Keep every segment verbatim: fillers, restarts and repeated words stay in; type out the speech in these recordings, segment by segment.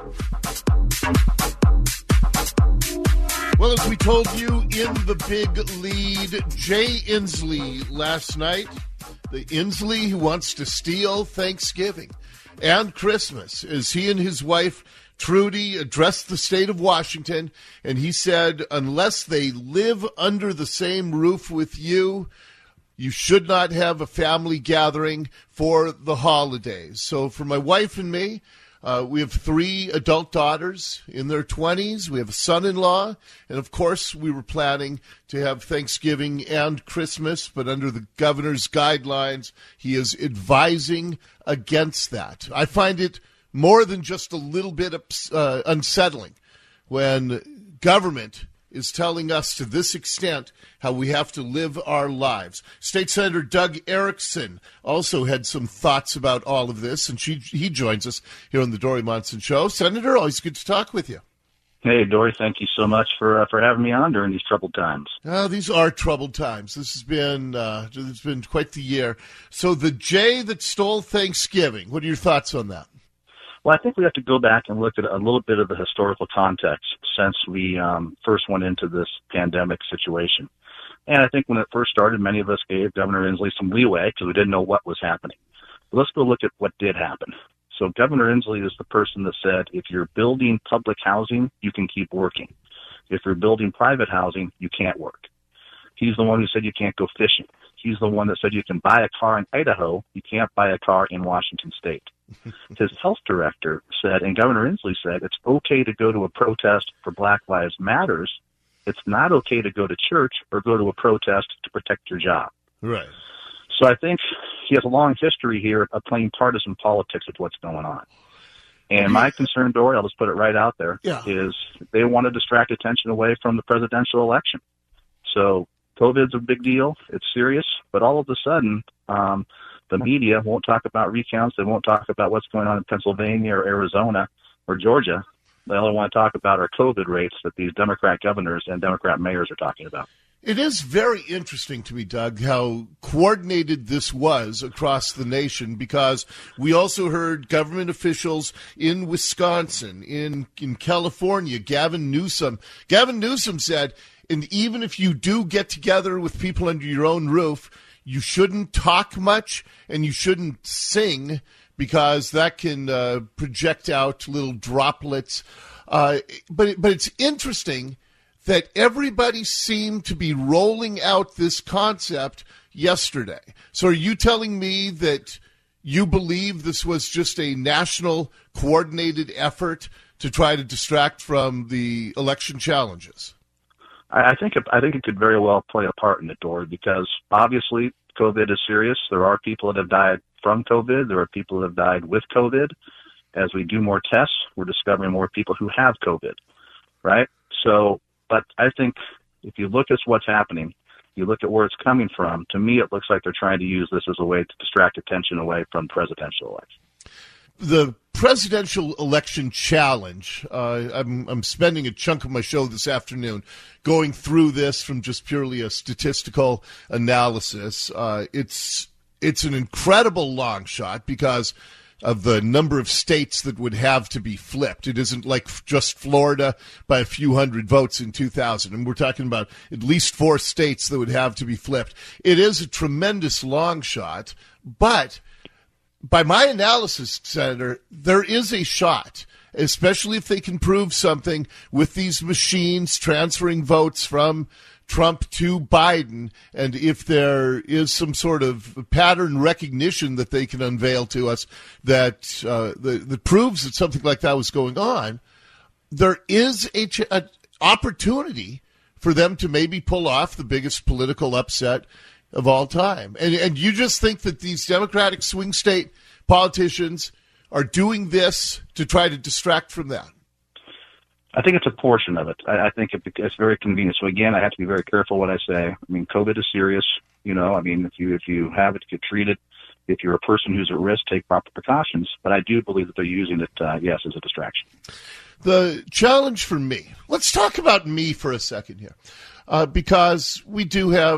Well, as we told you in the big lead, Jay Inslee last night, the Inslee who wants to steal Thanksgiving and Christmas, as he and his wife Trudy addressed the state of Washington, and he said, unless they live under the same roof with you, you should not have a family gathering for the holidays. So for my wife and me, Uh, we have three adult daughters in their twenties. We have a son-in-law. And, of course, we were planning to have Thanksgiving and Christmas. But under the governor's guidelines, he is advising against that. I find it more than just a little bit uh, unsettling when government is telling us to this extent how we have to live our lives. State Senator Doug Erickson also had some thoughts about all of this, and she, he joins us here on the Dori Monson Show. Senator, always good to talk with you. Hey, Dori, thank you so much for uh, for having me on during these troubled times. Uh, these are troubled times. This has been uh, it's been quite the year. So the Jay that stole Thanksgiving, what are your thoughts on that? Well, I think we have to go back and look at a little bit of the historical context since we um, first went into this pandemic situation. And I think when it first started, many of us gave Governor Inslee some leeway because we didn't know what was happening. But let's go look at what did happen. So Governor Inslee is the person that said, if you're building public housing, you can keep working. If you're building private housing, you can't work. He's the one who said you can't go fishing. He's the one that said you can buy a car in Idaho, you can't buy a car in Washington State. His health director said, and Governor Inslee said, it's okay to go to a protest for Black Lives Matters. It's not okay to go to church or go to a protest to protect your job. Right. So I think he has a long history here of playing partisan politics with what's going on. And my concern, Dori, I'll just put it right out there, yeah. is they want to distract attention away from the presidential election. So COVID's a big deal. It's serious. But all of a sudden, um, the media won't talk about recounts. They won't talk about what's going on in Pennsylvania or Arizona or Georgia. They only want to talk about our COVID rates that these Democrat governors and Democrat mayors are talking about. It is very interesting to me, Doug, how coordinated this was across the nation, because we also heard government officials in Wisconsin, in, in California, Gavin Newsom. Gavin Newsom said, and even if you do get together with people under your own roof, you shouldn't talk much and you shouldn't sing because that can uh, project out little droplets. Uh, but but it's interesting that everybody seemed to be rolling out this concept yesterday. So are you telling me that you believe this was just a national coordinated effort to try to distract from the election challenges? I think it, I think it could very well play a part in it, Dori, because obviously COVID is serious. There are people that have died from COVID. There are people that have died with COVID. As we do more tests, we're discovering more people who have COVID, right? So, but I think if you look at what's happening, you look at where it's coming from, to me it looks like they're trying to use this as a way to distract attention away from the presidential election. The presidential election challenge, uh, I'm, I'm spending a chunk of my show this afternoon going through this from just purely a statistical analysis. Uh, it's it's an incredible long shot because of the number of states that would have to be flipped. It isn't like just Florida by a few hundred votes in two thousand. And we're talking about at least four states that would have to be flipped. It is a tremendous long shot, but by my analysis, Senator, there is a shot, especially if they can prove something with these machines transferring votes from Trump to Biden, and if there is some sort of pattern recognition that they can unveil to us that uh, that, that proves that something like that was going on, there is a, ch- a opportunity for them to maybe pull off the biggest political upset of all time. And and you just think that these Democratic swing state politicians are doing this to try to distract from that? I think it's a portion of it. I, I think it, it's very convenient. So again, I have to be very careful what I say. I mean, COVID is serious. You know, I mean, if you if you have it, get treated. If you're a person who's at risk, take proper precautions. But I do believe that they're using it, uh, yes, as a distraction. The challenge for me, let's talk about me for a second here, uh, because we do have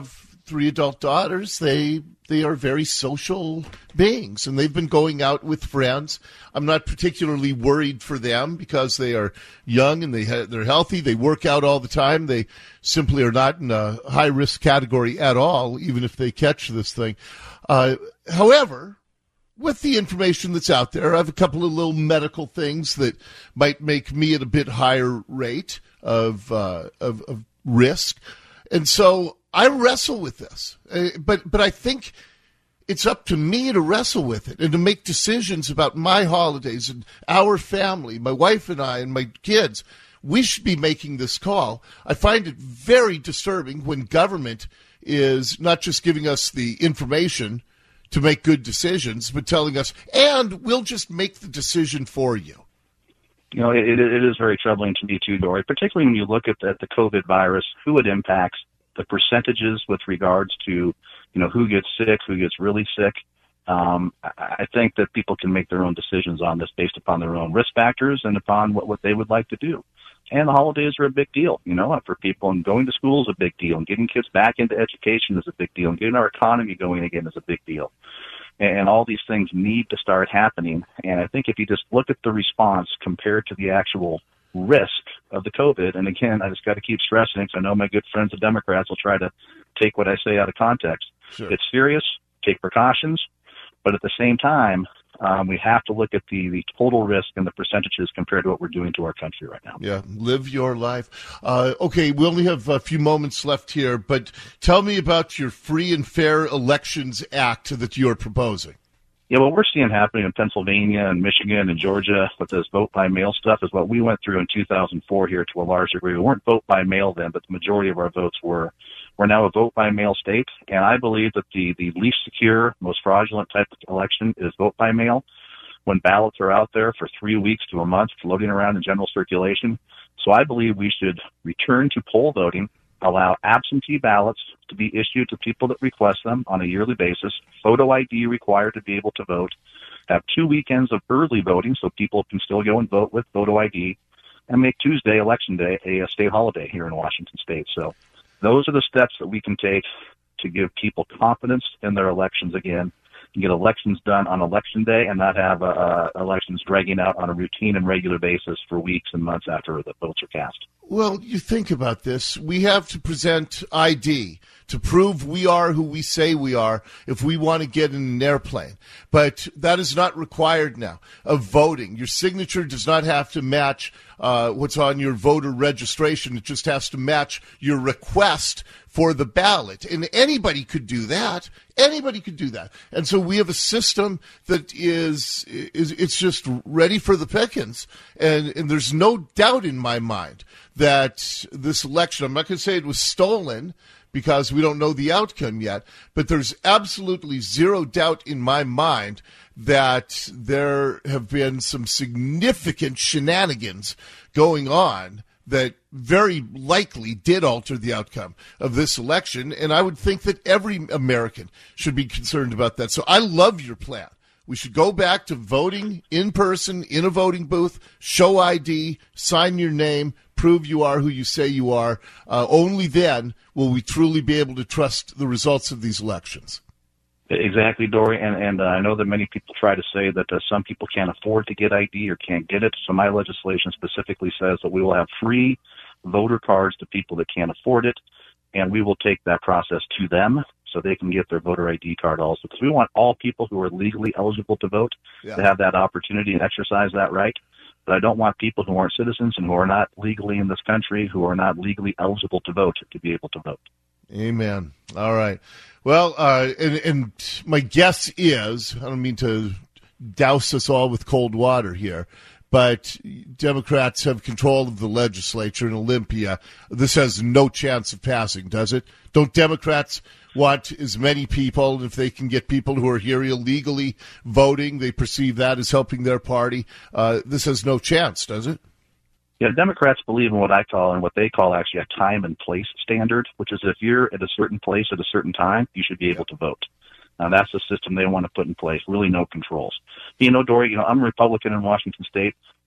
three adult daughters. They they are very social beings, and they've been going out with friends. I'm not particularly worried for them because they are young and they ha- they're healthy. They work out all the time. They simply are not in a high-risk category at all, even if they catch this thing. Uh, however, with the information that's out there, I have a couple of little medical things that might make me at a bit higher rate of uh, of, of risk. And so I wrestle with this, uh, but but I think it's up to me to wrestle with it and to make decisions about my holidays and our family, my wife and I and my kids. We should be making this call. I find it very disturbing when government is not just giving us the information to make good decisions, but telling us, and we'll just make the decision for you. You know, it, it is very troubling to me too, Dory, particularly when you look at the, at the COVID virus, who it impacts, the percentages with regards to, you know, who gets sick, who gets really sick. Um, I think that people can make their own decisions on this based upon their own risk factors and upon what, what they would like to do. And the holidays are a big deal, you know, for people, and going to school is a big deal, and getting kids back into education is a big deal, and getting our economy going again is a big deal. And all these things need to start happening. And I think if you just look at the response compared to the actual risk of the COVID, and again, I just got to keep stressing it because I know my good friends, the Democrats, will try to take what I say out of context. Sure. It's serious, take precautions, but at the same time, um, we have to look at the, the total risk and the percentages compared to what we're doing to our country right now. Yeah, live your life. Uh, okay, we only have a few moments left here, but tell me about your Free and Fair Elections Act that you're proposing. Yeah, what we're seeing happening in Pennsylvania and Michigan and Georgia with this vote-by-mail stuff is what we went through in two thousand four here to a large degree. We weren't vote-by-mail then, but the majority of our votes were. We're now a vote-by-mail state, and I believe that the, the least secure, most fraudulent type of election is vote-by-mail, when ballots are out there for three weeks to a month floating around in general circulation. So I believe we should return to poll voting, allow absentee ballots to be issued to people that request them on a yearly basis, photo I D required to be able to vote, have two weekends of early voting so people can still go and vote with photo I D, and make Tuesday, Election Day, a state holiday here in Washington State. So those are the steps that we can take to give people confidence in their elections again, and get elections done on Election Day and not have uh, elections dragging out on a routine and regular basis for weeks and months after the votes are cast. Well, you think about this. We have to present I D to prove we are who we say we are if we want to get in an airplane. But that is not required now of voting. Your signature does not have to match uh, what's on your voter registration. It just has to match your request for the ballot. And anybody could do that. Anybody could do that. And so we have a system that is, is it's just ready for the pickings. And, and there's no doubt in my mind that this election, I'm not going to say it was stolen because we don't know the outcome yet, but there's absolutely zero doubt in my mind that there have been some significant shenanigans going on that very likely did alter the outcome of this election, and I would think that every American should be concerned about that. So I love your plan. We should go back to voting in person, in a voting booth, show I D, sign your name, prove you are who you say you are. Uh, only then will we truly be able to trust the results of these elections. Exactly, Dory, and, and uh, I know that many people try to say that uh, some people can't afford to get I D or can't get it, so my legislation specifically says that we will have free voter cards to people that can't afford it, and we will take that process to them so they can get their voter I D card also, because we want all people who are legally eligible to vote yeah. to have that opportunity and exercise that right. But I don't want people who aren't citizens and who are not legally in this country, who are not legally eligible to vote, to be able to vote. Amen. All right. Well, uh, and, and my guess is, I don't mean to douse us all with cold water here, but Democrats have control of the legislature in Olympia. This has no chance of passing, does it? Don't Democrats want as many people, and if they can get people who are here illegally voting, they perceive that as helping their party? Uh, this has no chance, does it? Yeah, Democrats believe in what I call and what they call actually a time and place standard, which is if you're at a certain place at a certain time, you should be able to vote. Now, that's the system they want to put in place, really no controls. You know, Dory, you know, I'm a Republican in Washington State,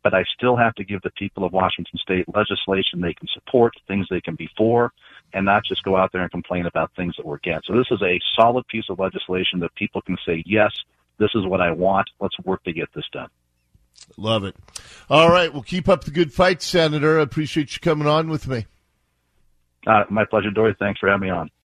but I still have to give the people of Washington State legislation they can support, things they can be for, and not just go out there and complain about things that we're against. So this is a solid piece of legislation that people can say, yes, this is what I want. Let's work to get this done. Love it. All right. Well, keep up the good fight, Senator. I appreciate you coming on with me. Uh, my pleasure, Dory. Thanks for having me on.